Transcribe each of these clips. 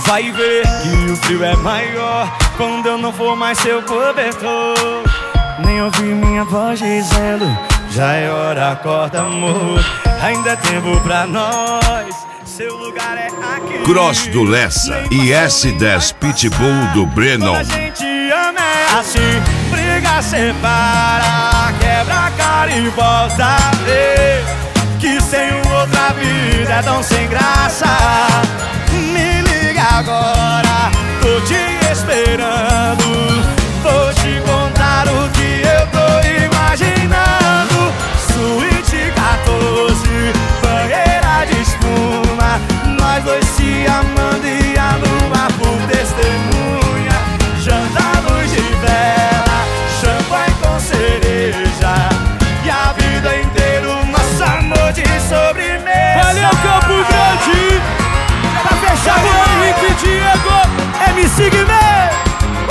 vai ver que o frio é maior quando eu não for mais seu cobertor. Nem ouvi minha voz dizendo, já é hora, acorda amor. Ainda é tempo pra nós, seu lugar é aqui. Cross do Lessa e S10 Pitbull do Brennan. A gente ama é assim, briga, separa, quebra a cara e volta a ver que sem outra vida é tão sem graça. Me liga agora, tô te esperando. Vou te contar o que eu tô imaginando. Suíte 14, banheira de espuma, nós dois se amando e a lua por testemunha. Janta, luz de vela, champanhe com cereja, e a vida inteira o nosso amor de sobremesa. Valeu, Campo Grande! Pra fechar com Henrique Diego, MC Guimê!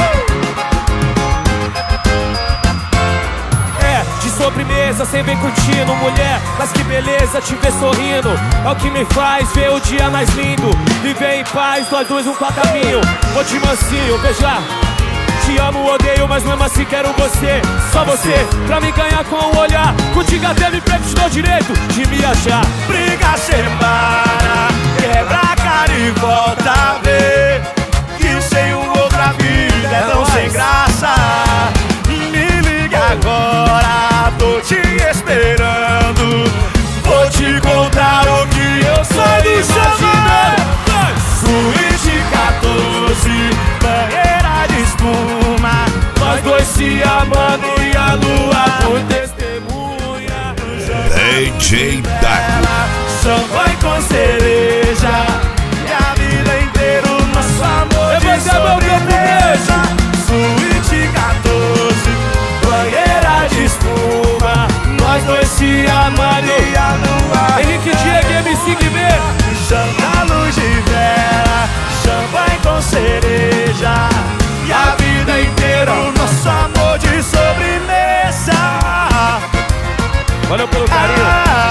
Sobremesa, sem vem curtindo, mulher, mas que beleza te ver sorrindo. É o que me faz ver o dia mais lindo. Viver em paz, nós dois um caminho. Vou te mansinho, beijar. Te amo, odeio, mas mesmo assim quero você. Só você, pra me ganhar com o olhar. Contigo até me perco, te dou direito de me achar. Briga, separa, quebra a cara e volta a ver que sem outra vida é tão sem graça. Me liga agora, tô te esperando. Vou te contar o que eu sou imaginando. Suíte 14, banheira de espuma, nós dois se amando e a lua por testemunha. DJ Daco, Champanhe com cereja, e a vida inteira o nosso amor de sobremesa. Suíte 14, banheira de espuma, nós dois se amando e a lua. Henrique Diego, MC Guimê. Janta, luz de vela, champanhe com cereja, e a vida inteira o nosso amor de sobremesa. Valeu pelo carinho.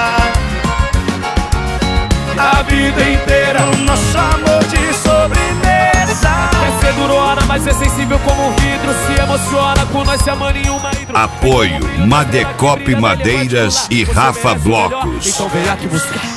A vida inteira o nosso amor de sobremesa. Quer ser durona, mas é sensível como um vidro. Se emociona com nós se amando em uma hidro. apoio Madecop Madeiras e Rafa Blocos. Então vem aqui buscar.